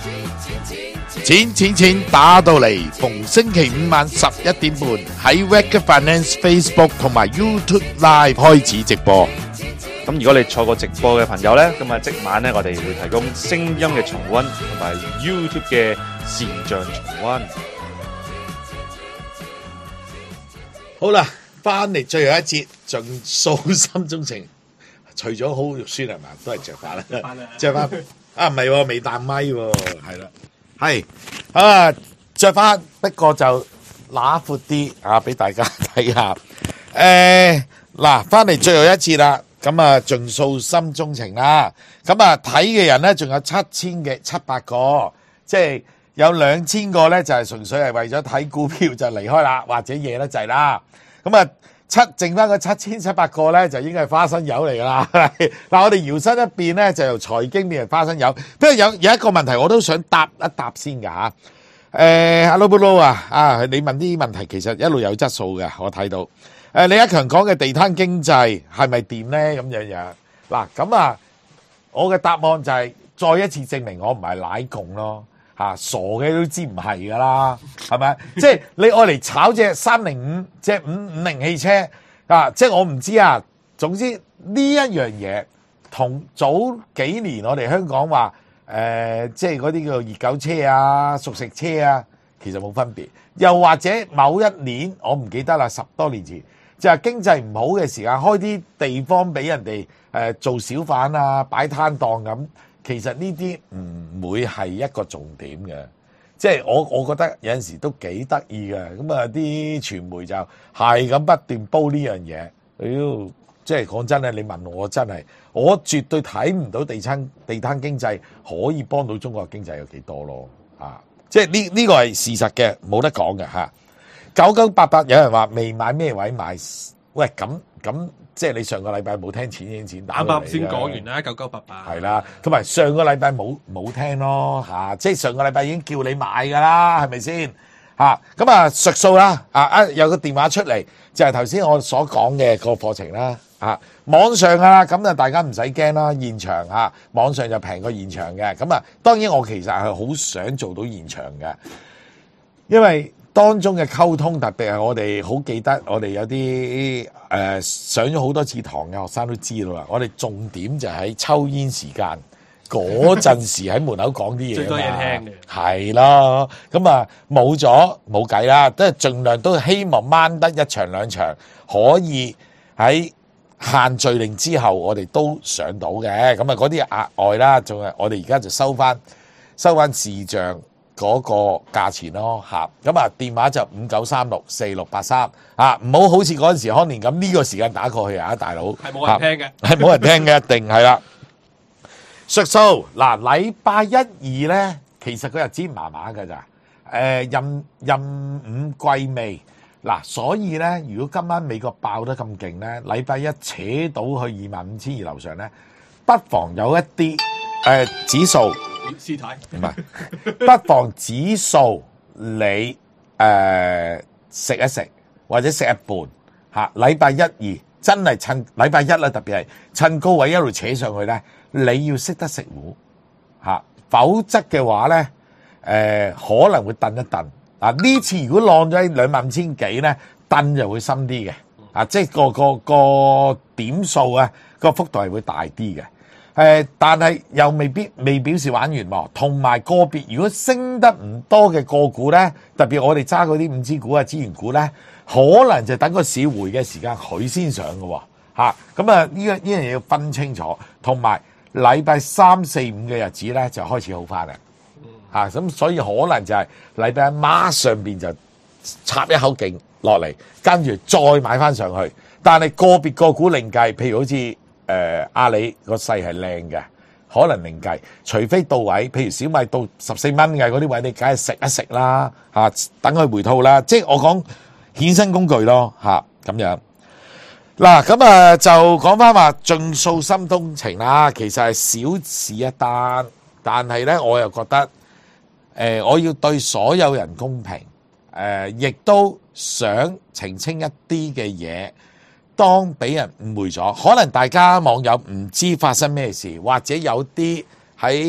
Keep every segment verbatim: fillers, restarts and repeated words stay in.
錢錢錢打到嚟，逢星期五晚十一點半喺 Wacker Finance Facebook 同埋 YouTube Live 開始直播。 咁如果你錯過直播嘅朋友呢，咁啊即晚呢，我哋會提供聲音嘅重溫同埋 YouTube 嘅視像重溫。 好啦，翻嚟最後一節，盡訴心中情。除咗好肉酸係嘛，都係着翻啦，着翻啊，唔係喎，未彈咪喎，係啦，係啊，着翻，不過就揦闊啲啊，俾大家睇下。誒，嗱，翻嚟最後一節啦。咁啊，盡訴心中情啦。咁啊，睇嘅人咧，仲有七千嘅七百個，即係有兩千個咧，就係純粹係為咗睇股票就離開啦，或者夜得滯啦。咁啊，七剩翻個七千七百個咧，就應該係花生友嚟噶啦。嗱，我哋搖身一變咧，就由財經變成花生友。不過有有一個問題，我都想答一答先噶吓。誒，阿 Lobo 啊，啊，你問啲問題其實一路有質素嘅，我睇到。誒，李克強講嘅地攤經濟係咪掂咧？咁樣樣嗱，咁啊，我嘅答案就係再一次證明我唔係奶共咯，嚇傻嘅都知唔係噶啦，係咪？即係你愛嚟炒隻三零五，隻五五零汽車啊！即係我唔知啊。總之呢一樣嘢同早幾年我哋香港話誒，即係嗰啲叫做熱狗車啊、熟食車啊，其實冇分別。又或者某一年我唔記得啦，十多年前。就係經濟唔好嘅時間，開啲地方俾人哋誒做小販啊、擺攤檔咁，其實呢啲唔會係一個重點嘅。即係我我覺得有陣時都幾得意嘅。咁啊，啲傳媒就係咁不斷煲呢樣嘢。妖，即係講真咧，你問我真係，我絕對睇唔到地攤地攤經濟可以幫到中國經濟有幾多咯。啊，即係呢呢個係事實嘅，冇得講嘅嚇。九九八八有人話未買咩位買？喂，咁咁即係你上個禮拜冇聽錢錢錢打到嚟， 啱啱先講完啦，九九八八係啦，同埋上個禮拜冇冇聽咯嚇，即係上個禮拜已經叫你買㗎啦，係咪先嚇？咁啊述數啦，啊啊有個電話出嚟，就係頭先我所講嘅個課程啦，啊網上㗎啦，咁啊大家唔使驚啦，現場嚇網上就平過現場嘅，咁啊當然我其實係好想做到現場嘅，因為當中嘅溝通，特別係我哋好記得，我哋有啲誒、呃、上咗好多次堂嘅學生都知道啦。我哋重點就喺抽煙時間嗰陣時喺門口講啲嘢，最多嘢聽嘅係咯。咁啊冇咗冇計啦，都係盡量都希望掹得一場兩場，可以喺限聚令之後，我哋都上到嘅。咁啊嗰啲額外啦，仲係我哋而家就收翻收翻視像嗰個價錢咯嚇，咁啊電話就五九三六四六八三啊，唔好好似嗰陣時康年咁呢個時間打過去啊，大佬係冇人聽嘅， 係冇人聽嘅，一定係啦。述數嗱，禮拜一二咧，其實佢日子麻麻㗎咋，誒任任五貴味嗱，所以咧，如果今晚美國爆得咁勁咧，禮拜一扯到去二萬五千二樓上咧，不妨有一啲誒指數。 師太唔係，不妨指數你誒食一食，或者食一半嚇。禮拜一二真係趁禮拜一啦，特別係趁高位一路扯上去咧，你要識得食糊嚇，否則嘅話咧誒可能會燉一燉。嗱呢次如果浪咗喺兩萬五千幾咧，燉就會深啲嘅啊，即係個個個點數啊，個幅度係會大啲嘅。誒，但係又未必未表示玩完喎。同埋個別如果升得唔多嘅個股咧，特別我哋揸嗰啲五 G 股啊、資源股咧，可能就等個市回嘅時間佢先上嘅喎嚇。咁啊，呢個呢樣嘢要分清楚。同埋禮拜三四五嘅日子咧就開始好翻啦嚇。咁所以可能就係禮拜一馬上邊就插一口勁落嚟，跟住再買翻上去。但係個別個股另計，譬如好似。誒、呃、阿里個勢係靚嘅，可能另計，除非到位，譬如小米到十四蚊嘅嗰啲位，你梗係食一食啦嚇，等佢回吐啦。即係我講衍生工具咯嚇，咁樣嗱，咁啊就講翻話盡訴心中情啦。其實係小事一單，但係咧我又覺得誒、呃，我要對所有人公平，誒、呃，亦都想澄清一啲嘅嘢。當俾人誤會咗，可能大家網友唔知發生咩事，或者有啲喺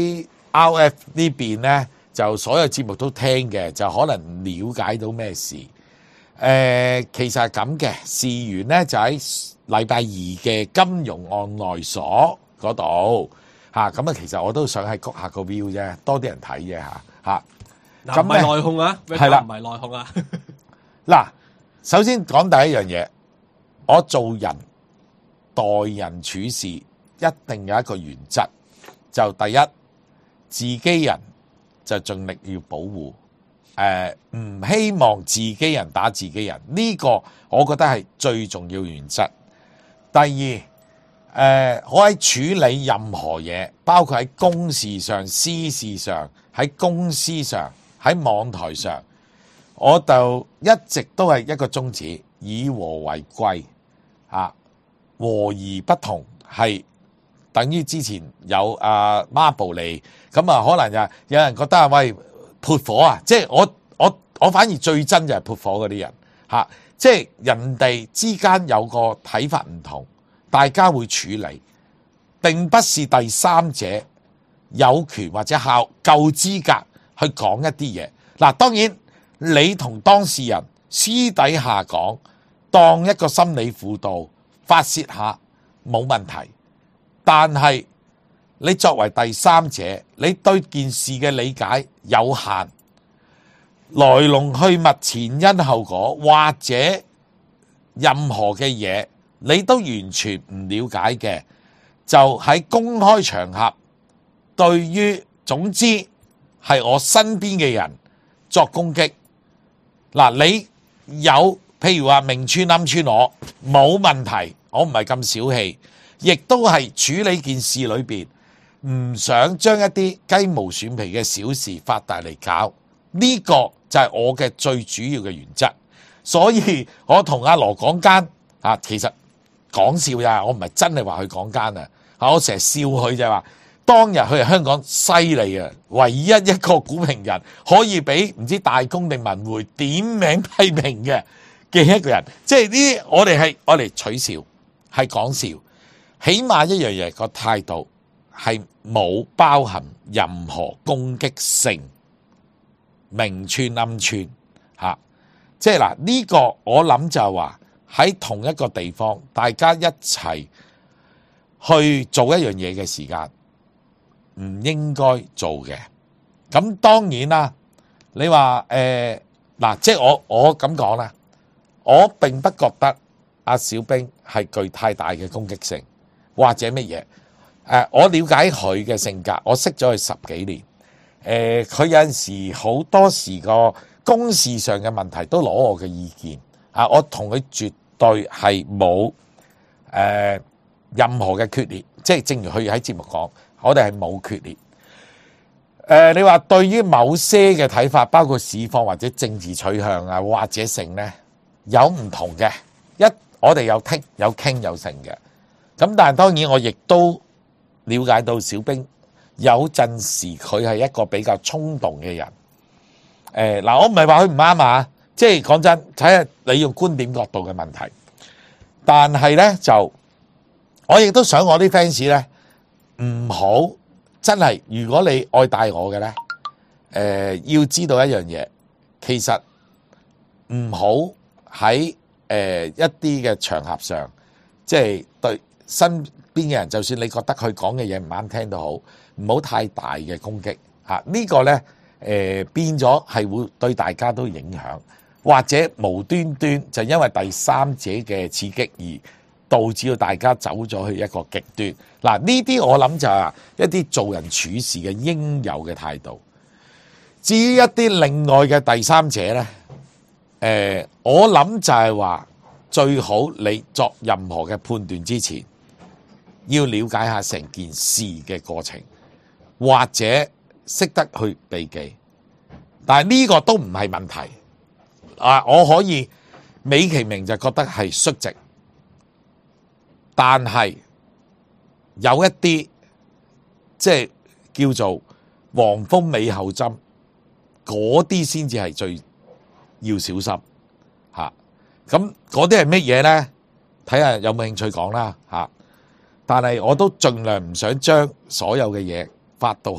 R F 呢邊咧，就所有節目都聽嘅，就可能了解到咩事。誒、呃，其實係咁嘅，事緣咧就喺禮拜二嘅金融案內所嗰度嚇，咁啊其實我都想係谷下個 view 啫，多啲人睇啫嚇嚇。 嗱，唔係內控啊， 係啦唔係內控啊。 嗱，首先講第一樣嘢，我做人待人處事一定有一個原則，就第一，自己人就盡力要保護，誒、呃、唔希望自己人打自己人，呢、這個我覺得係最重要原則。第二，誒、呃、我喺處理任何嘢，包括喺公事上、私事上、喺公司上、喺網台上，我就一直都係一個宗旨，以和為貴啊，和而不同係。等於之前有阿孖寶嚟，咁啊可能就有人覺得啊，喂潑火啊！即係我我我反而最憎就係潑火嗰啲人嚇，即係人哋之間有個睇法唔同，大家會處理，並不是第三者有權或者效夠資格去講一啲嘢。嗱，當然你同當事人私底下講，當一個心理輔導發泄下冇問題。但係你作為第三者，你對件事嘅理解有限，來龍去脈、前因後果或者任何嘅嘢，你都完全唔了解嘅，就喺公開場合對於總之係我身邊嘅人作攻擊。嗱，你有譬如話明串暗串我冇問題，我唔係咁小氣。亦都係處理件事裏邊，唔想將一啲雞毛蒜皮嘅小事發大嚟搞，呢個就係我嘅最主要嘅原則。所以我同阿羅講奸啊，其實講笑咋，我唔係真係話佢講奸啊，我成日笑佢就係話，當日佢係香港犀利啊，唯一一個股評人可以俾唔知大公定文匯點名批評嘅嘅一個人，即係呢啲我哋係我哋取笑，係講笑。起碼一樣嘢，個態度係冇包含任何攻擊性，明串暗串嚇，即係嗱呢個我諗就係話喺同一個地方，大家一齊去做一樣嘢嘅時間，唔應該做嘅。咁當然啦，你話誒嗱，即係我我咁講啦，我並不覺得阿小兵係具太大嘅攻擊性。或者乜嘢？誒，我了解佢嘅性格，我識咗佢十幾年。誒、呃，佢有陣時好多時個公事上嘅問題都攞我嘅意見。啊，我同佢絕對係冇誒任何嘅決裂。即係正如佢喺節目講，我哋係冇決裂。誒、呃，你話對於某些嘅睇法，包括市況或者政治取向啊，或者性咧，有唔同嘅。一我哋有傾有傾有成嘅。咁但係當然我亦都了解到小兵有陣時佢係一個比較衝動嘅人。誒、呃、嗱，我唔係話佢唔啱啊，即係講真，睇下你用觀點角度嘅問題。但係咧就，我亦都想我啲 fans 咧唔好真係，如果你愛戴我嘅咧，誒、呃、要知道一樣嘢，其實唔好喺誒一啲嘅場合上，即係對身邊嘅人，就算你覺得佢講嘅嘢唔啱聽都好，唔好太大嘅攻擊嚇。呢個咧誒變咗係會對大家都影響，或者無端端就因為第三者嘅刺激而導致到大家走咗去一個極端。嗱，呢啲我諗就係一啲做人處事嘅應有嘅態度。至於一啲另外嘅第三者咧，誒我諗就係話最好你作任何嘅判斷之前，要了解下成件事嘅過程，或者識得去避忌。但係呢個都唔係問題啊！我可以美其名就覺得係率直，但係有一啲即係叫做黃蜂尾後針，嗰啲先至係最要小心嚇。咁嗰啲係乜嘢咧？睇下有冇興趣講啦嚇。但係我都盡量唔想將所有嘅嘢發到去一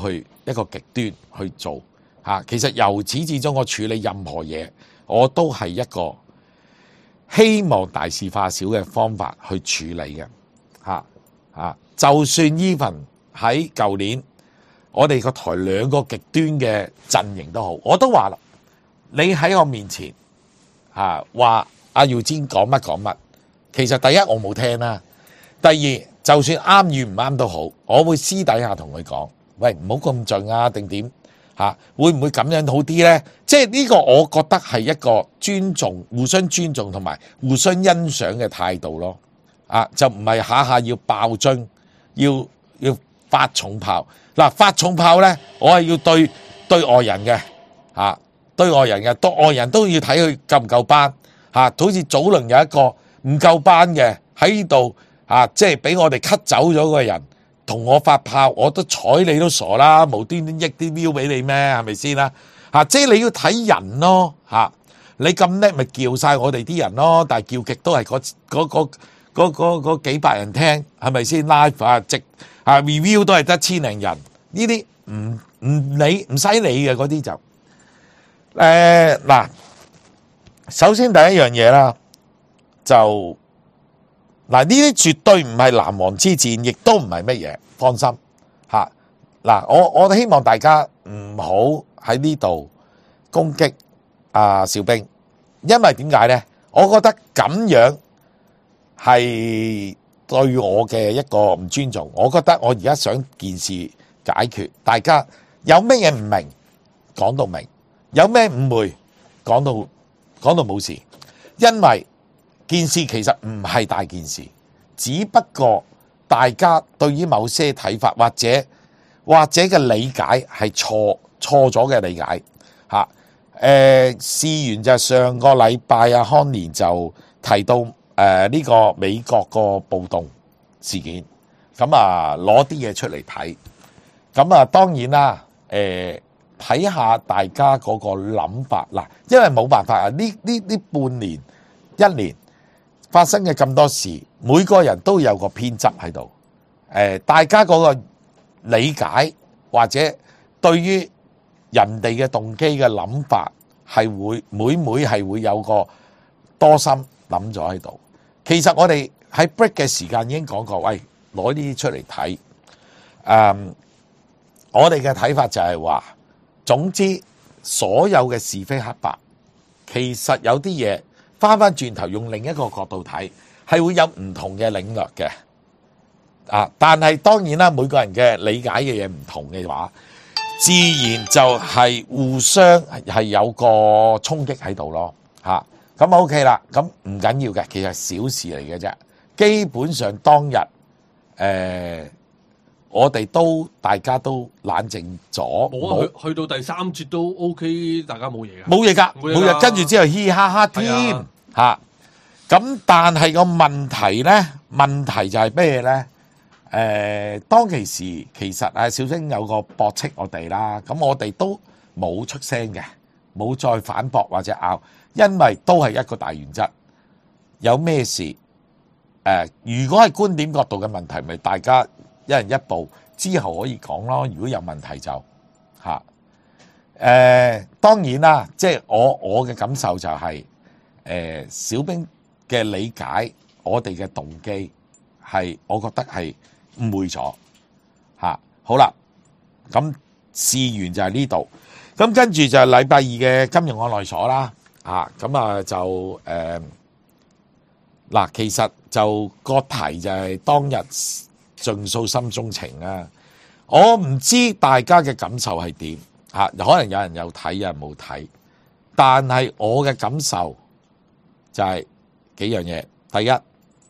一個極端去做嚇。其實由始至終我處理任何嘢，我都係一個希望大事化小嘅方法去處理嘅嚇嚇。就算 even 喺舊年，我哋個台兩個極端嘅陣營都好，我都話啦，你喺我面前嚇話阿耀堅講乜講乜，其實第一我冇聽啦，第二就算啱與唔啱都好，我會私底下同佢講，喂，唔好咁盡啊，定點嚇？會唔會咁樣好啲呢？即係呢個我覺得係一個尊重、互相尊重同埋互相欣賞嘅態度咯。啊，就唔係下下要爆樽，要要發重炮。嗱、啊，發重炮呢，我係要對對外人嘅嚇、啊，對外人嘅，對外人都要睇佢夠唔夠班嚇、啊。好似早輪有一個唔夠班嘅喺呢度。啊！即係俾我哋 cut 走咗個人，同我發炮，我都睬你都傻啦！無端端益啲 view 俾你咩？係咪先啦？嚇！即係你要睇人咯嚇！你咁叻咪叫晒我哋啲人咯，但係叫極都係嗰嗰嗰嗰嗰嗰幾百人聽，係咪先 live 啊？直啊 review 都係得千零人，呢啲唔唔理唔使理嘅嗰啲就誒嗱。首先第一樣嘢啦，就嗱，呢啲絕對唔係南王之戰，亦都唔係乜嘢，放心嚇。嗱，我我希望大家唔好喺呢度攻擊阿小兵，因為點解呢？我覺得咁樣係對我嘅一個唔尊重。我覺得我而家想件事解決，大家有咩嘢唔明講到明，有咩誤會講到講到冇事，因為件事其實唔係大件事，只不過大家對於某些睇法或者或者嘅理解係錯錯咗嘅理解嚇。誒，事緣就上個禮拜阿康年就提到誒呢、呃呢個美國個暴動事件，咁啊攞啲嘢出嚟睇，咁啊當然啦，誒睇下大家嗰個諗法嗱，因為冇辦法啊，呢呢呢半年一年。發生嘅咁多事，每個人都有個偏執喺度。誒，大家嗰個理解或者對於人哋嘅動機嘅諗法係會每每係會有個多心諗咗喺度。其實我哋喺 break 嘅時間已經講過，喂，攞呢啲出嚟睇。誒，我哋嘅睇法就係話，總之所有嘅是非黑白，其實有啲嘢。翻翻轉頭用另一個角度睇，係會有唔同嘅領略嘅，啊！但係當然啦，每個人嘅理解嘅嘢唔同嘅話，自然就係互相係有個衝擊喺度咯，嚇咁 OK 啦，咁唔緊要嘅，其實小事嚟嘅啫。基本上當日誒、呃，我哋都大家都冷靜咗， 我去去到第三節都 OK， 大家冇嘢嘅， 冇嘢㗎，每日跟住之後嘻嘻哈哈添嚇。咁但係個問題咧，問題就係咩咧？誒，當其時其實啊，小星有個駁斥我哋啦，咁我哋都冇出聲嘅，冇再反駁或者拗，因為都係一個大原則。有咩事誒？如果係觀點角度嘅問題，咪大家一人一步之後可以講咯。如果有問題就嚇誒，當然啦，即係我我嘅感受就係誒小兵嘅理解，我哋嘅動機係，我覺得係誤會咗嚇。好啦，咁試完就係呢度，咁跟住就係禮拜二嘅金融案內所啦嚇。咁啊就誒嗱，其實就個題就係當日盡訴心中情啊。我唔知大家嘅感受係點嚇，可能有人有睇，有人冇睇，但係我嘅感受就係幾樣嘢。第一，誒、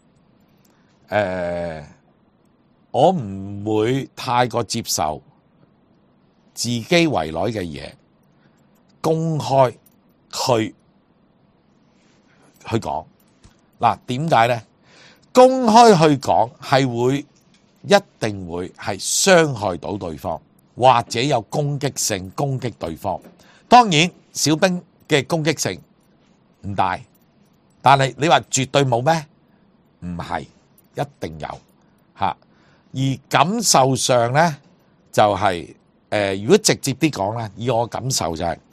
呃，我唔會太過接受自己圍內嘅嘢公開去去講。嗱，點解咧？公開去講係會一定會係傷害到對方，或者有攻擊性攻擊對方。當然，小兵嘅攻擊性唔大。但係你話絕對冇咩？唔係，一定有嚇。而感受上咧，就係呃，如果直接啲講咧，以我感受就係、是、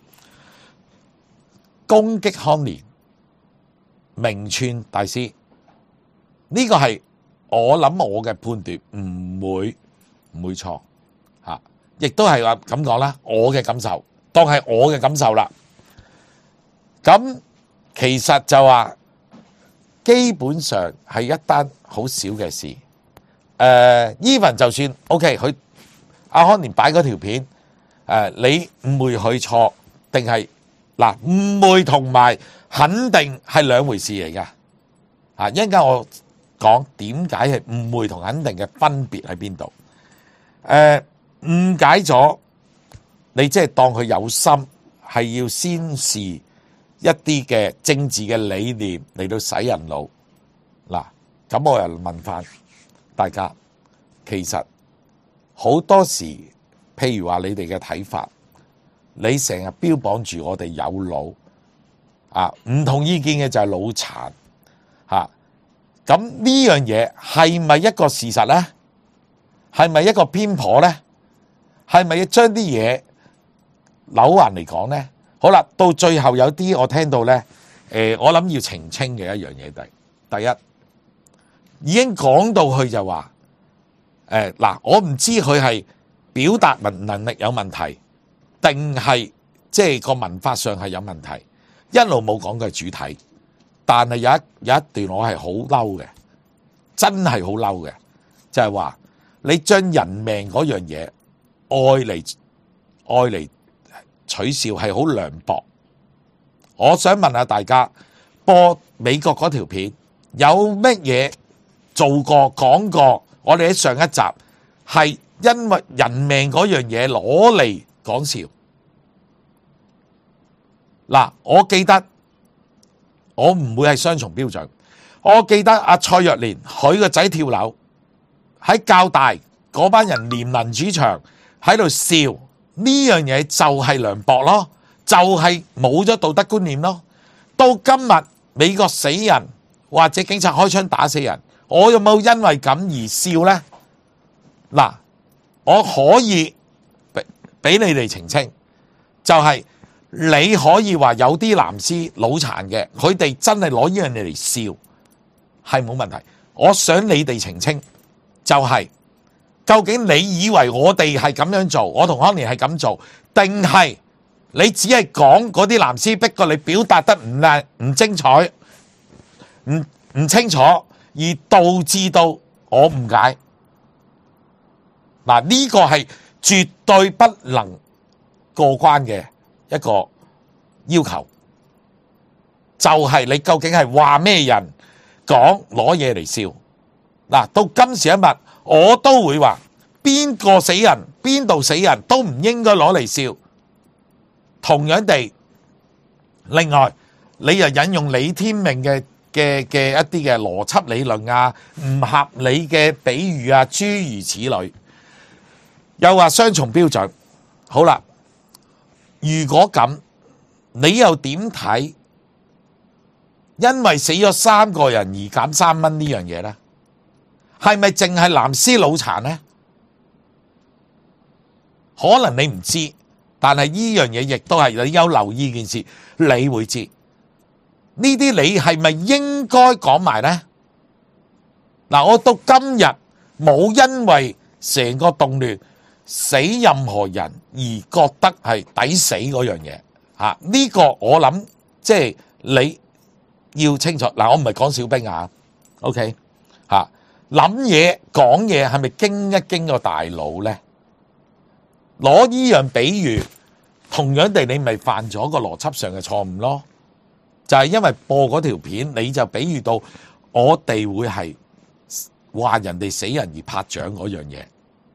攻擊康年、名串大師，呢、這個係我諗我嘅判斷唔會唔會錯嚇，亦都係話咁講啦，我嘅感受當係我嘅感受啦。咁其實就話基本上係一單好少嘅事。誒、呃、even 就算 OK， 佢阿康年擺嗰條片，誒、呃、你誤會佢錯定係嗱誤會同埋肯定係兩回事嚟㗎。啊，一陣間我講點解係誤會同肯定嘅分別喺邊度？誒、呃、誤解咗，你即係當佢有心係要宣示一啲嘅政治嘅理念嚟到洗人腦。嗱，咁我又問翻大家，其實好多時，譬如話你哋嘅睇法，你成日標榜住我哋有腦啊，唔同意見嘅就係腦殘嚇。咁呢樣嘢係咪一個事實呢？係咪一個偏頗呢？係咪要將啲嘢扭橫嚟講呢？好啦，到最後有啲我聽到呢，誒、呃，我諗要澄清嘅一樣嘢，第第一已經講到去就話，誒、呃、嗱，我唔知佢係表達文能力有問題，定係即係個文法上係有問題，一路冇講佢係主體，但係有一有一段我係好嬲嘅，真係好嬲嘅，就係話你將人命嗰樣嘢愛嚟愛嚟取笑係好涼薄。我想問下大家，播美國嗰條片有乜嘢做過講過？我哋喺上一集係因為人命嗰樣嘢攞嚟講笑。嗱，我記得我唔會係雙重標準。我記得阿蔡若蓮佢個仔跳樓喺教大嗰班人廉能主場喺度笑，呢樣嘢就係涼薄咯，就係冇咗道德觀念咯。到今日美國死人或者警察開槍打死人，我有冇因為咁而笑呢？嗱，我可以俾俾你哋澄清，就係、是、你可以話有啲藍絲腦殘嘅，佢哋真係攞呢樣嘢嚟笑，係冇問題。我想你哋澄清，就係、是、究竟你以為我哋係咁樣做，我同康年係咁做，定係你只係講嗰啲藍絲逼過你表達得唔靚、唔精彩、唔唔清楚，而導致到我誤解？嗱，呢個係絕對不能過關嘅一個要求，就係、是、你究竟係話咩人講攞嘢嚟笑？嗱，到今時一日，我都會話邊個死人邊度死人都唔應該攞嚟笑。同樣地，另外你又引用李天命嘅嘅嘅一啲嘅邏輯理論啊，唔合理嘅比喻啊，諸如此類，又話雙重標準。好啦，如果咁，你又點睇？因為死咗三個人而減三蚊呢樣嘢呢？係咪淨係藍絲腦殘呢？可能你唔知，但係呢樣嘢亦都係你有留意件事，你會知。呢啲你係咪應該講埋呢？嗱，我到今日冇因為成個動亂死任何人而覺得係抵死嗰樣嘢嚇。呢個我諗即係你要清楚。嗱，我唔係講小兵啊 ，OK 嚇。諗嘢講嘢係咪經一經個大腦呢？攞呢樣比喻，同樣地你咪犯咗個邏輯上嘅錯誤咯。就係因為播嗰條片，你就比喻到我哋會係話人哋死人而拍掌嗰樣嘢，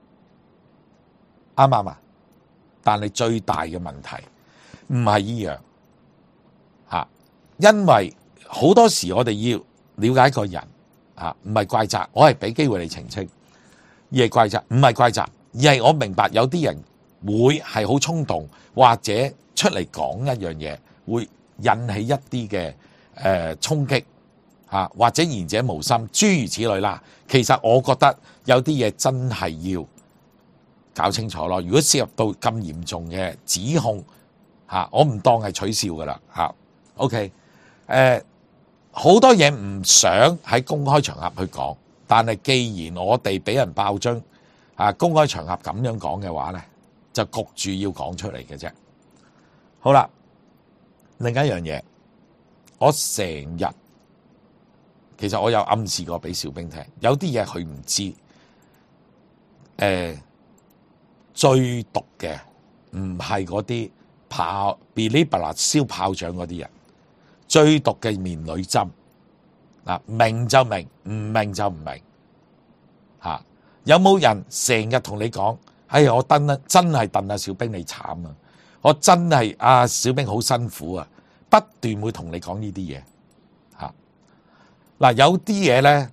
啱唔啱啊？但係最大嘅問題唔係依樣嚇，因為好多時我哋要了解一個人嚇，唔係怪責，我係俾機會你澄清，而係怪責，唔係怪責，而係我明白有啲人會係好衝動，或者出嚟講一樣嘢會引起一啲嘅誒衝擊嚇，或者言者無心，諸如此類啦。其實我覺得有啲嘢真係要搞清楚咯。如果涉入到咁嚴重嘅指控嚇，我唔當係取笑噶啦嚇。OK，誒好多嘢唔想喺公開場合去講，但係既然我哋俾人爆樽啊，公開場合咁樣講嘅話咧，就焗住要講出嚟嘅啫。好啦，另一樣嘢，我成日其實我有暗示過俾小兵聽，有啲嘢佢唔知，誒、呃、最毒嘅唔係嗰啲炮嗶哩吧啦燒炮仗嗰啲人，最毒嘅棉女針嗱，明就明，唔明就唔明嚇、啊。有冇人成日同你講？哎呀，我瞪啦，真係瞪啊！小兵你慘啊！我真係啊，小兵好辛苦啊！不斷會同你講呢啲嘢嚇。嗱，有啲嘢咧，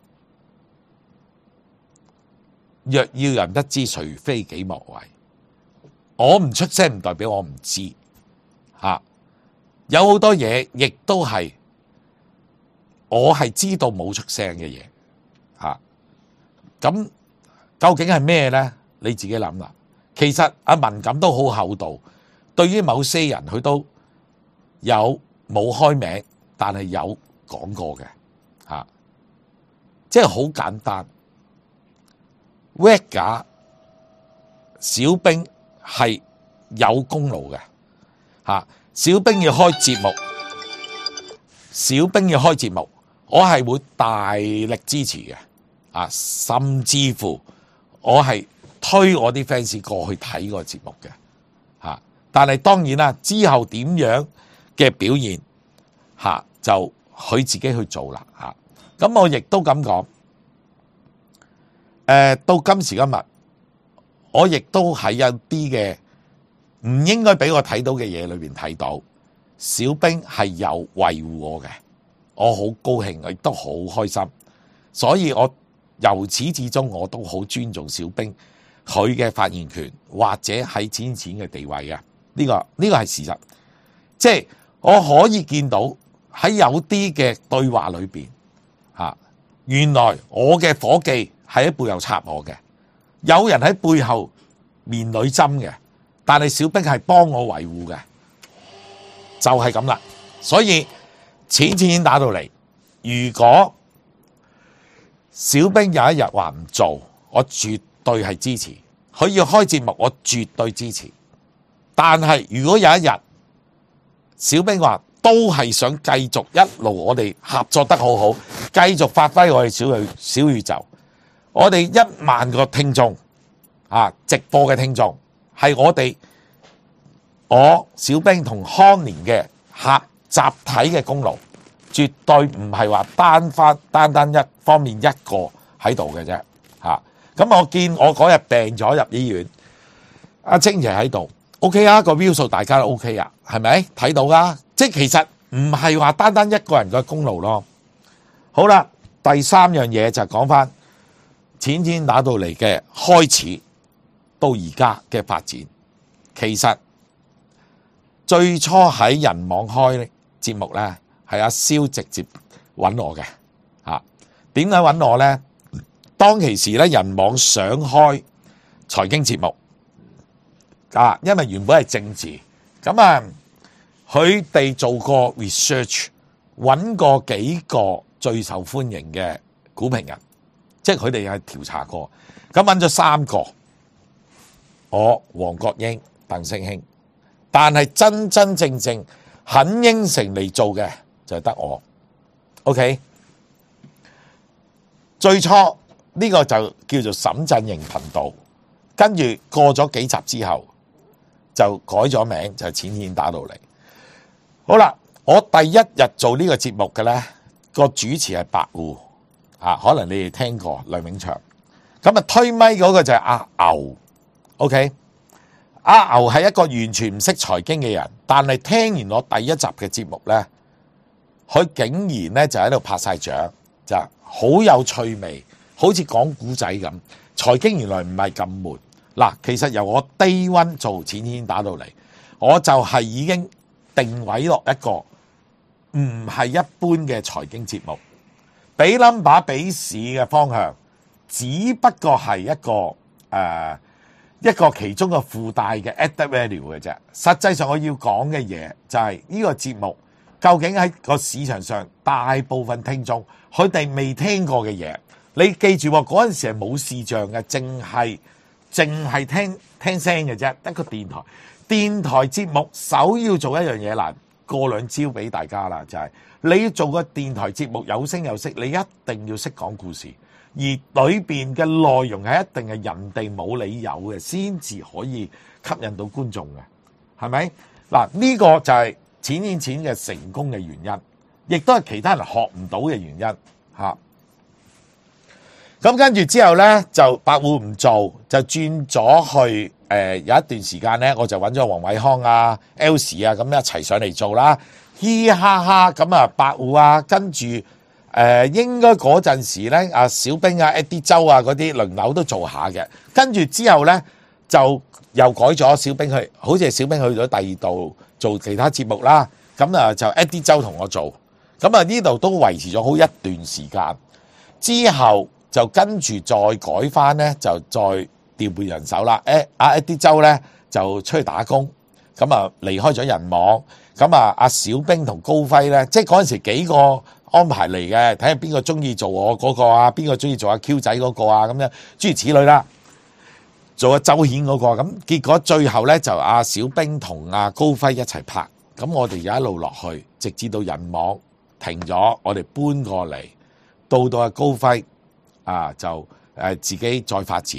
若要人得知，除非己莫為。我唔出聲唔代表我唔知嚇。有好多嘢亦都係我係知道冇出聲嘅嘢嚇。咁究竟係咩咧？你自己諗啦。其實阿文錦都好厚道，對於某些人佢都有冇開名，但係有講過嘅嚇，即係好簡單。Vega 小兵係有功勞嘅嚇，小兵要開節目，小兵要開節目，我係會大力支持嘅啊，甚至乎我係推我啲 fans 過去睇個節目嘅嚇，但係當然啦，之後點樣嘅表現嚇就佢自己去做啦嚇。咁我亦都咁講，誒到今時今日，我亦都喺有啲嘅唔應該俾我睇到嘅嘢裏邊睇到，小兵係有維護我嘅，我好高興，亦都好開心，所以我由始至終我都好尊重小兵佢嘅發言權或者喺錢錢嘅地位嘅，呢個呢個係事實。即係我可以見到喺有啲嘅對話裏邊嚇，原來我嘅夥計係喺背後插我嘅，有人喺背後面裏針嘅，但係小兵係幫我維護嘅，就係咁啦。所以錢錢打到嚟，如果小兵有一日話唔做，我絕對係支持。佢要開節目，我絕對支持。但係如果有一日小兵話都係想繼續一路我哋合作得好好，繼續發揮我哋小宇小宇宙，我哋一萬個聽眾啊，直播嘅聽眾係我哋我小兵同康年嘅合集體嘅功勞，絕對唔係話單翻單單一方面一個喺度嘅啫嚇。咁我見我嗰日病咗入醫院，阿清爺喺度 ，OK 啊，個 view 數大家都 OK 啊，係咪睇到啊？即係其實唔係話單單一個人嘅功勞咯。好啦，第三樣嘢就講翻錢錢打到嚟嘅開始到而家嘅發展，其實最初喺人網開節目咧，係阿蕭直接揾我嘅嚇。點解揾我咧？當其時咧，人網想開財經節目啊，因為原本係政治咁啊，佢哋做過 research， 揾過幾個最受歡迎嘅股評人，即係佢哋係調查過，咁揾咗三個，我黃國英、鄧聲興，但係真真正正肯應承嚟做嘅就係得我。OK， 最初。呢個就叫做沈振盈頻道，跟住過咗幾集之後就改咗名，就係錢錢打到嚟。好啦，我第一日做呢個節目嘅咧，個主持係白戶啊，可能你哋聽過梁永祥。咁啊推咪嗰個就係阿牛 ，OK， 阿牛係一個完全唔識財經嘅人，但係聽完我第一集嘅節目咧，佢竟然咧就喺度拍晒掌，就好有趣味。好似講古仔咁，財經原來唔係咁悶。嗱，其實由我 day one 做錢錢打到嚟，我就係已經定位落一個唔係一般嘅財經節目，俾 number 俾市嘅方向，只不過係一個誒、呃、 一個其中嘅附帶嘅 added value 嘅啫。實際上我要講嘅嘢就係呢個節目究竟喺個市場上大部分聽眾佢哋未聽過嘅嘢，你記住喎，嗰陣時係冇視像嘅，淨係淨係聽聽聲嘅啫，得個電台。電台節目首要做一樣嘢啦，過兩招俾大家啦，就係、是、你要做個電台節目有聲有色，你一定要識講故事。而裏邊嘅內容係一定係人哋冇理由嘅，先至可以吸引到觀眾嘅，係咪？嗱，呢個就係錢錢錢嘅成功嘅原因，亦都係其他人學唔到嘅原因嚇。咁跟住之後咧，就百戶唔做，就轉咗去誒、呃、有一段時間咧，我就揾咗黃偉康啊、Elsie 啊咁一齊上嚟做啦，嘻嘻哈哈咁啊，百戶啊，跟住。誒、呃、應該嗰陣時咧，阿小兵啊、Eddie 周啊嗰啲輪流都做下嘅，跟住之後咧就又改咗小兵去，好似係小兵去咗第二度做其他節目啦。咁啊就 Eddie 周同我做，咁啊呢度都維持咗好一段時間。之後就跟住再改翻咧，就再調配人手啦。誒阿 Eddie 周咧就出去打工，咁啊離開咗人網。咁啊阿小兵同高輝咧，即係嗰陣時幾個安排嚟嘅，睇下邊個中意做我嗰個啊，邊個中意做阿 Q 仔嗰個啊，咁樣諸如此類啦。做阿周顯嗰個，咁結果最後咧就阿小兵同阿高輝一齊拍，咁我哋就一路落去，直至到人網停咗，我哋搬過嚟，到到阿高輝啊就誒自己再發展。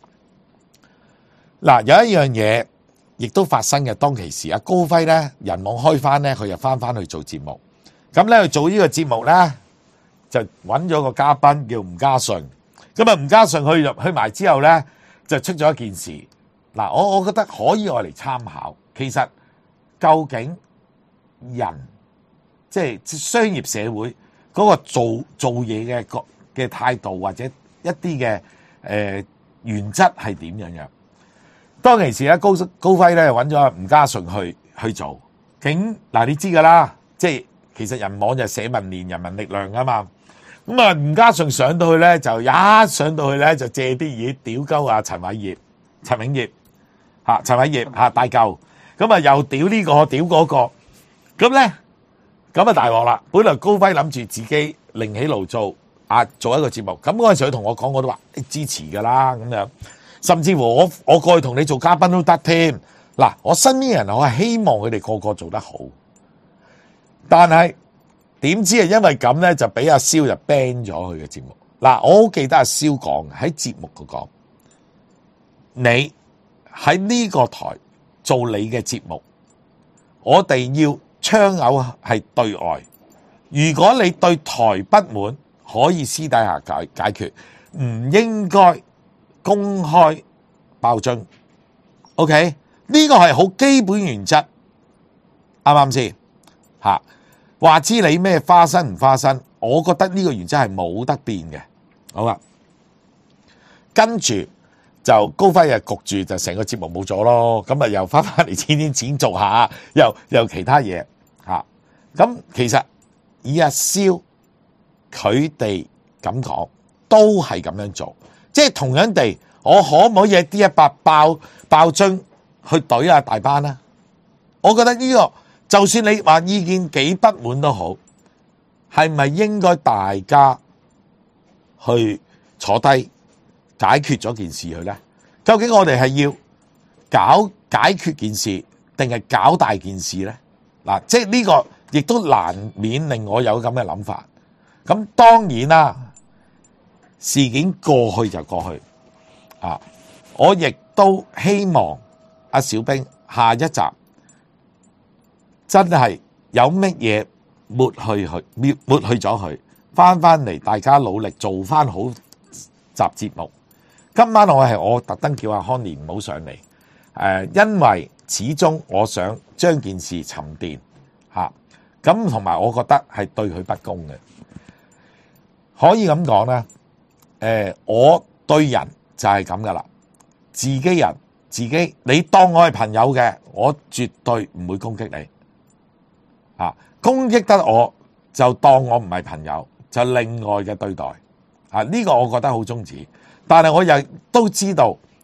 嗱，有一樣嘢亦都發生嘅，當其時阿高輝咧人網開翻咧，佢又翻翻去做節目。咁咧做呢個節目咧，就揾咗個嘉賓叫吳家順。咁啊，吳家順去入去埋之後咧，就出咗一件事。嗱，我我覺得可以我嚟參考。其實究竟人即係商業社會嗰個做做嘢嘅個嘅態度，或者一啲嘅誒原則係點樣樣？當其時咧，高高輝咧揾咗吳家順去去做。竟嗱，你知㗎啦，即係。其實人網就社民連、人民力量啊嘛，咁啊吳家順上到去咧，就一上到去咧就借啲嘢屌鳩啊陳偉業、陳永業嚇、陳偉業嚇大嚿，咁啊又屌呢個屌嗰個，咁咧咁啊大鑊啦！本來高輝諗住自己另起爐灶啊做一個節目，咁嗰陣時佢同我講，我都話支持㗎啦咁樣，甚至乎我我過去同你做嘉賓都得添。嗱，我身邊人我係希望佢哋個個做得好。但係點知係因為咁咧，就俾阿蕭就 ban 咗佢嘅節目。嗱，我好記得阿蕭講喺節目度講，你喺呢個台做你嘅節目，我哋要窗口係對外。如果你對台不滿，可以私底下解解決，唔應該公開爆樽。OK，呢個係好基本原則，啱唔啱先？吓，話知你咩花生唔花生，我覺得呢個原則係冇得變嘅。好啦，跟住就高輝啊焗住就成個節目冇咗咯，咁啊又翻翻嚟錢錢錢做下，又又其他嘢吓。咁其實以阿蕭佢哋咁講，都係咁樣做，即係同樣地，我可唔可以喺 D 一百爆爆樽去懟啊大班啊？我覺得呢個。就算你話意見幾不滿都好，係咪應該大家去坐低解決咗件事去咧？究竟我哋係要搞解決件事，定係搞大件事咧？嗱，即係呢個亦都難免令我有咁嘅諗法。咁當然啦，事件過去就過去啊！我亦都希望阿小兵下一集。真係有乜嘢抹去佢，抹抹去咗佢，翻翻嚟大家努力做翻好集節目。今晚我係我特登叫阿康年唔好上嚟，誒，因為始終我想將件事沉澱嚇，咁同埋我覺得係對佢不公嘅，可以咁講啦。誒，我對人就係咁噶啦，自己人自己，你當我係朋友嘅，我絕對唔會攻擊你。啊！攻擊得我就當我唔係朋友，就另外嘅對待啊！呢個我覺得好宗旨，但係我又都知道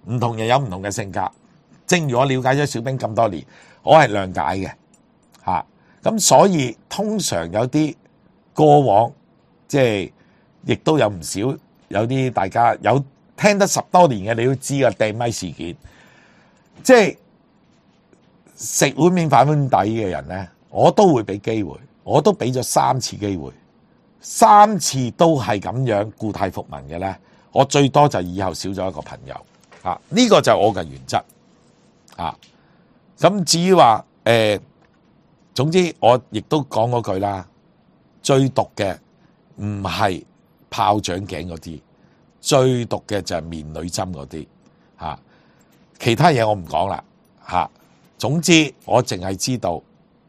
唔同人有唔同嘅性格。正如我了解咗小兵咁多年，我係諒解嘅嚇。咁、啊、所以通常有啲過往即係亦都有唔少有啲大家有聽得十多年嘅，你都知嘅掟咪事件，即係食碗面反碗底嘅人咧，我都會俾機會，我都俾咗三次機會，三次都係咁樣故態復萌嘅咧，我最多就以後少咗一個朋友啊！呢、這個就係我嘅原則啊。咁至於話誒、呃，總之我亦都講嗰句啦，最毒嘅唔係炮仗頸嗰啲，最毒嘅就係面裏針嗰啲嚇。其他嘢我唔講啦嚇。總之我淨係知道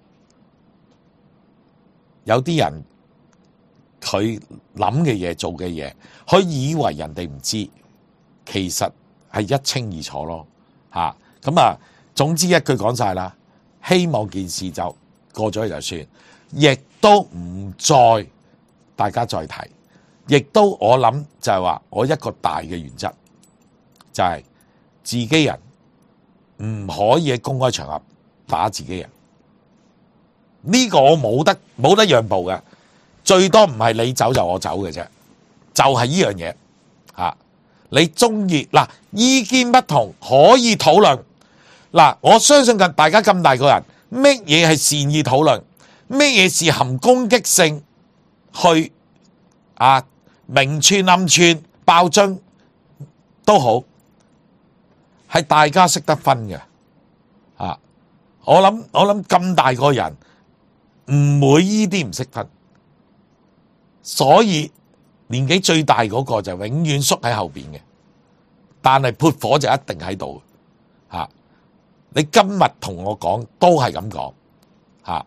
有啲人佢諗嘅嘢做嘅嘢，佢以為人哋唔知，其實係一清二楚咯嚇。咁啊，總之一句講晒啦，希望件事就過咗去就算，亦都唔再大家再提，亦都我諗就係話我一個大嘅原則就係自己人唔可以喺公開場合打自己人，呢個我冇得冇得讓步嘅，最多唔係你走就我走嘅啫，就係呢樣嘢嚇。你中意嗱，意見不同可以討論嗱，我相信緊大家咁大個人，乜嘢係善意討論，乜嘢是含攻擊性去啊明串暗串爆樽都好，係大家識得分嘅啊！我諗我諗咁大個人唔會依啲唔識分，所以年紀最大嗰個就永遠縮喺後邊嘅，但係潑火就一定喺度嚇。你今日同我講都係咁講嚇。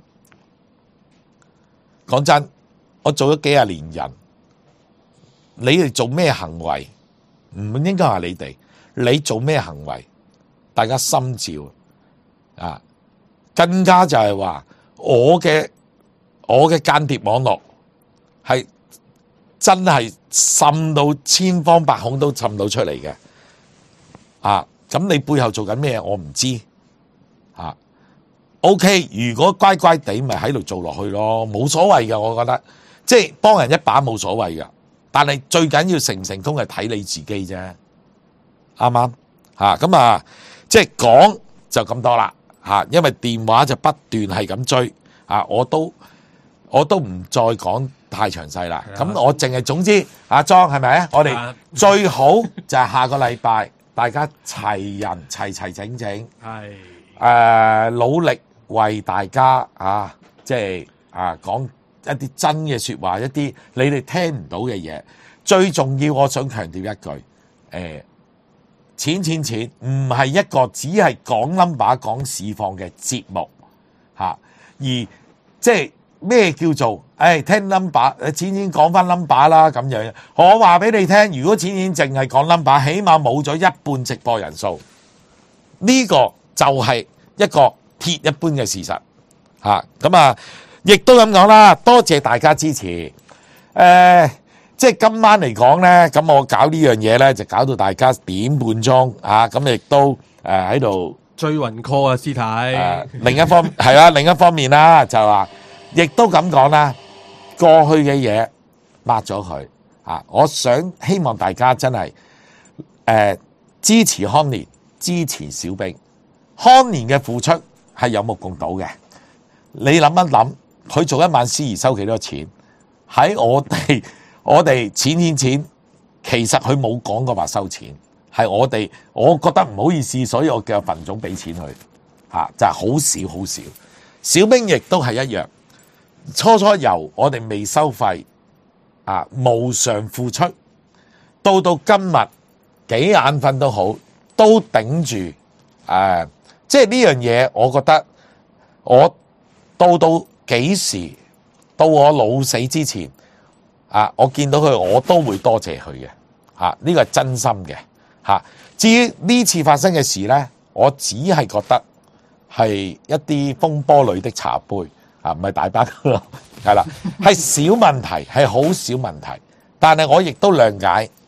講真，我做咗幾廿年人，你哋做咩行為唔應該話你哋。你做咩行為，大家心照啊！更加就係話我嘅我嘅間諜網絡係真係滲到千方百孔都滲到出嚟嘅啊！咁你背後做緊咩？我唔知啊。OK， 如果乖乖地咪喺度做落去咯，冇所謂嘅。我覺得即係幫人一把冇所謂嘅，但係最緊要成唔成功係睇你自己啫。啱啱嚇咁啊，即係講就咁多啦嚇，因為電話就不斷係咁追啊，我都我都唔再講太詳細啦。咁我淨係總之，阿莊係咪啊？我哋最好就係下個禮拜大家齊人齊齊整整，係誒努力為大家啊，即係啊講一啲真嘅説話，一啲你哋聽唔到嘅嘢。最重要，我想強調一句誒。錢錢錢唔係一個只係講 number 講市況嘅節目嚇，而即係咩叫做誒、哎、聽 number 誒錢錢講翻 number 啦咁樣。我話俾你聽，如果錢錢淨係講 number，起碼冇咗一半直播人數，呢、這個就係一個鐵一般嘅事實嚇。咁啊，亦都咁講啦，多謝大家支持誒。呃即係今晚嚟講咧，咁我搞呢樣嘢咧，就搞到大家點半鐘啊！咁亦都誒喺度追魂 call 啊，師太。 呃、另一方係啊，另一方面啦，就話亦都咁講啦，過去嘅嘢抹咗佢啊！我想希望大家真係誒、呃、支持康年，支持小兵。康年嘅付出係有目共睹嘅。你諗一諗，佢做一晚司儀收幾多錢？喺我哋。我哋錢錢錢，其實佢冇講過話收錢，係我哋，我覺得唔好意思，所以我叫份總俾錢佢，嚇就係好少好少。小兵亦都係一樣，初初由我哋未收費，啊無償付出，到到今日幾眼瞓都好，都頂住，誒、啊，即係呢樣嘢，我覺得我到到幾時，到我老死之前。啊！我見到佢，我都會多謝佢嘅，嚇、啊、呢、這個係真心嘅，嚇、啊。至於呢次發生嘅事咧，我只係覺得係一啲風波裏的茶杯，啊唔係大把咯，係啦，係小問題，係好小問題。但係我亦都諒解，誒、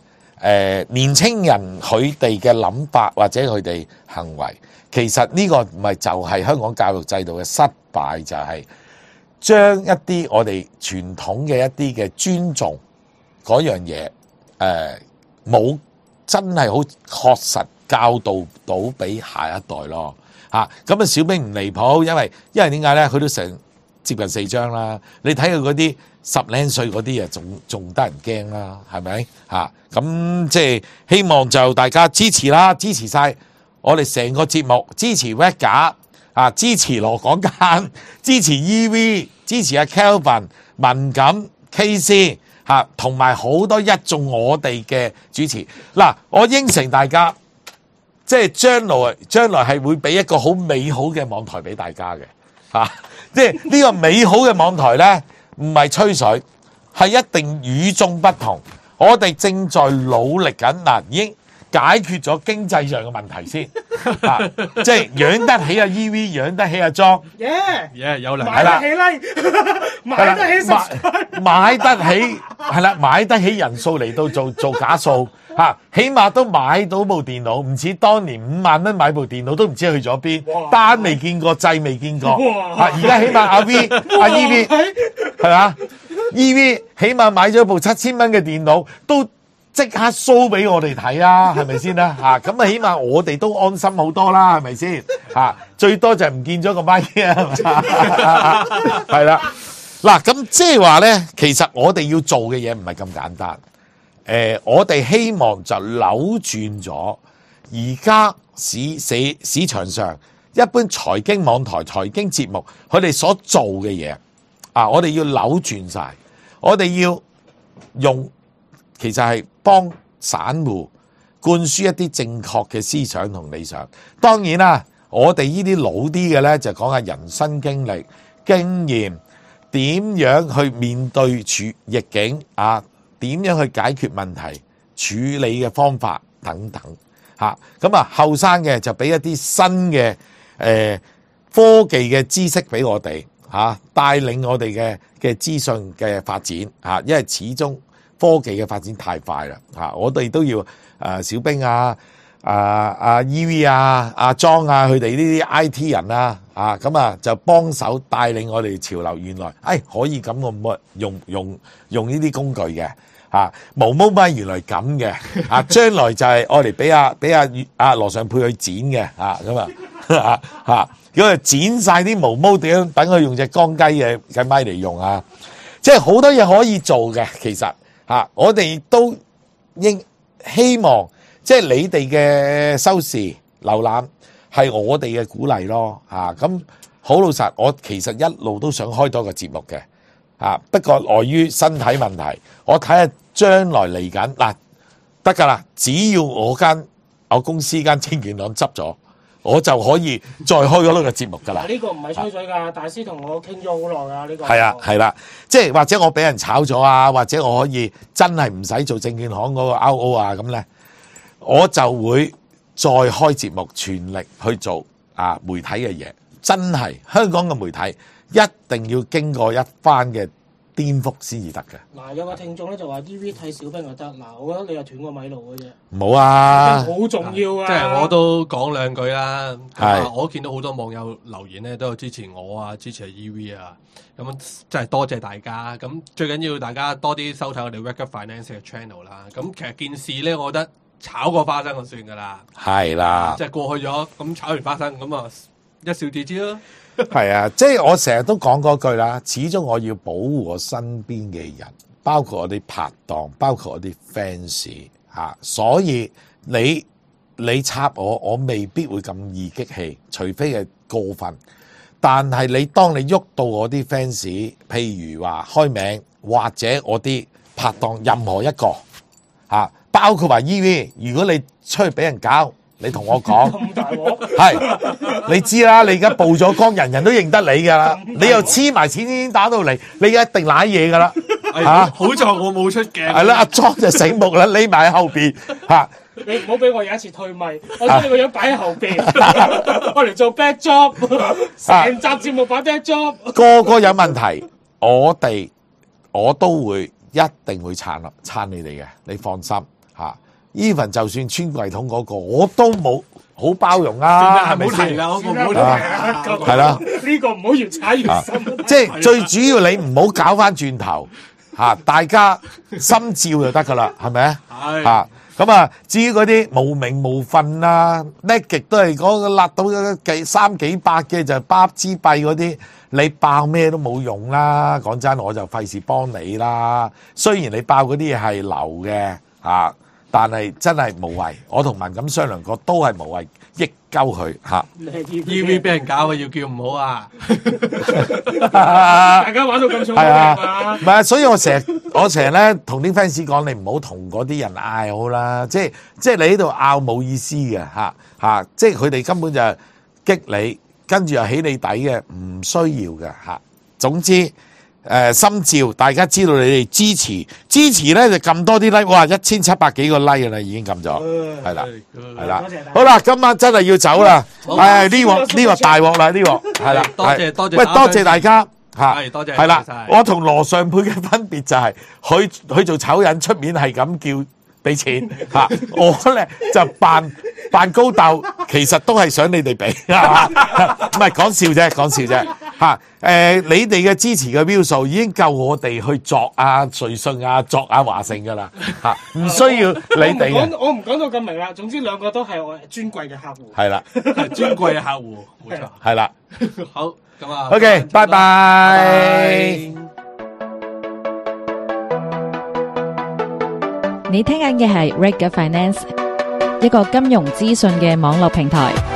呃、年青人佢哋嘅諗法或者佢哋行為，其實呢個唔係就係香港教育制度嘅失敗，就係、是、將一啲我哋傳統嘅一啲嘅尊重嗰樣嘢誒冇真係好確實教導到俾下一代咯嚇。咁啊小兵唔離譜，因為因為點解咧？佢都成接近四張啦，你睇佢嗰啲十零歲嗰啲啊，仲仲得人驚啦，係咪嚇？咁即係希望就大家支持啦，支持晒我哋成個節目，支持 Vega 啊，支持羅港間，支持 E V， 支持阿 Kelvin、文錦、K C 嚇，同埋好多一眾我哋嘅主持。嗱，我應承大家，即係將來將來係會俾一個好美好嘅網台俾大家嘅嚇。即係呢個美好嘅網台呢，唔係吹水，係一定與眾不同。我哋正在努力緊嗱，已經解決咗經濟上嘅問題先，啊，即係養得起阿 E V， 養得起阿莊， 耶耶有糧， 係啦， 買得起 like， 買得起， 買得起係啦，買得起人數嚟到做做假數嚇，起碼都買到部電腦，唔似當年五萬蚊買部電腦都唔知去咗邊，單未見過，掣未見過，啊，而家起碼阿 V 阿 E V 係嘛 ，E V 起碼買咗部七千蚊嘅電腦都即刻 show 俾我哋睇啊，係咪先啦？嚇，咁啊，起碼我哋都安心好多啦，係咪先？嚇，最多就係唔見咗個咪啊，係啦。嗱，咁即係話咧，其實我哋要做嘅嘢唔係咁簡單。誒，我哋希望就扭轉咗而家市市市場上一般財經網台、財經節目佢哋所做嘅嘢啊，我哋要扭轉晒，我哋要用。其實係幫散戶灌輸一啲正確嘅思想同理想。當然啦，我哋呢啲老啲嘅呢，就講下人生經歷、經驗，點樣去面對處逆境啊？點樣去解決問題、處理嘅方法等等嚇。咁啊，後生嘅就俾一啲新嘅誒、呃、科技嘅知識俾我哋嚇，帶領我哋嘅嘅資訊嘅發展嚇，因為始終科技嘅發展太快啦嚇，我哋都要誒、呃、小兵啊、啊啊 E V 啊、阿莊啊，佢哋呢啲 I T 人啊，啊咁啊就幫手帶領我哋潮流。原來誒、哎、可以咁咁用用用呢啲工具嘅嚇，毛毛咪原來咁嘅啊，將來就係我嚟俾阿俾阿阿羅尚沛去剪嘅嚇咁啊嚇嚇，咁啊剪晒啲毛毛點等佢用隻光雞嘅嘅咪嚟用啊，即係好多嘢可以做嘅其實。啊！我哋都應希望，即係你哋嘅收視瀏覽係我哋嘅鼓勵咯。啊，咁好老實，我其實一路都想開多個節目嘅。啊，不過礙於身體問題，我睇下將來嚟緊嗱得㗎啦。只要我間我公司間證券行執咗，我就可以再開嗰個節目㗎啦。 呢個唔係吹水㗎，大師同我傾咗好耐㗎。呢個係啊，係啦，即係或者我俾人炒咗啊，或者我可以真係唔使做證券行嗰個 R O 啊咁咧，我就會再開節目，全力去做啊媒體嘅嘢。真係香港嘅媒體一定要經過一番嘅顛覆先至得嘅。 嗱，有個聽眾咧就話 E V 睇小兵就得，嗱，我覺得你係斷個米路嘅啫。 冇啊， 好重要啊！ 即係我都講兩句啦。 係我見到好多網友留言咧，都有支持我啊，支持 E V 啊。咁真係多謝大家。咁最緊要大家多啲收睇我哋 Vega Finance 嘅 channel 啦。咁其實件事咧，我覺得炒個花生就算㗎啦。 係啦， 即係過去咗，咁炒完花生咁啊，一笑置之咯。 係啊，即係我成日都講嗰句啦，始終我要保護我身邊嘅人，包括我啲拍檔，包括我啲 fans 嚇，所以你你插我，我未必會咁易激氣，除非係過分。但係你當你喐到我啲 fans，譬如話開名或者我啲拍檔任何一個嚇，包括埋 E V， 如果你出去俾人搞。你同我講， 咁大鑊， 係你知啦，你而家曝咗光，人人都認得你噶啦，你又黐埋錢錢打到嚟，你一定瀨嘢噶啦，嚇！ 好在我冇出鏡。 係啦，阿莊就醒目啦，匿埋喺後邊嚇。 你唔好俾我有一次退咪，我將你個樣擺喺後邊，我嚟做 back job，成集節目擺 back job。 個個有問題，我哋我都會一定會撐啦，撐你哋嘅，你放心嚇。 even 就算穿櫃桶嗰個，我都冇好包容算啊， 啦， 係咪先？ 唔好提啦，我唔好提啊啦。 係啦， 呢個唔好越踩越深。 即係最主要你唔好搞翻轉頭嚇，大家心照就得噶啦，係咪啊？ 係嚇咁啊！至於嗰啲無名無份啊，叻極都係嗰個辣到幾三幾百嘅就巴之幣嗰啲，你爆咩都冇用啦。講真，我就費事幫你啦。雖然你爆嗰啲嘢係流嘅嚇，但係真係無謂。我同文錦商量過，都係無謂益鳩佢嚇。 E V 俾人搞啊，要叫唔好啊！ 大家玩到咁重係啊， 啊！ 唔係啊，所以我成日我成日咧同啲 fans 講，你唔好同嗰啲人嗌好啦，即係即係你喺度拗冇意思嘅嚇嚇，即係佢哋根本就係激你，跟住又起你底嘅，唔需要嘅嚇。總之誒、呃、心照，大家知道你哋支持支持咧就撳多啲 like， 哇一千七百幾個 like 啦，已經撳咗，係啦係啦多謝大家， 好啦，今晚真係要走啦， 好誒呢鑊呢鑊大鑊啦，呢鑊係啦， 多謝係多謝喂多謝大家。嚇， 係多謝係啦多謝晒， 我同羅尚佩嘅分別就係佢佢做醜人出面係咁叫俾錢嚇，我咧就扮扮高竇，其實都係想你哋俾，唔係講笑啫，講笑啫嚇。誒，你哋嘅支持嘅標數已經夠我哋去作啊瑞信啊作啊華盛噶啦嚇，唔需要你哋嘅， 我唔講，我唔講到咁明啦。總之兩個都係我尊貴嘅客戶。 係啦係尊貴嘅客戶，冇錯。 係啦好，咁啊 ，OK，拜拜。 拜。 你聽緊嘅係 Reg Finance，一個金融資訊嘅網絡平台。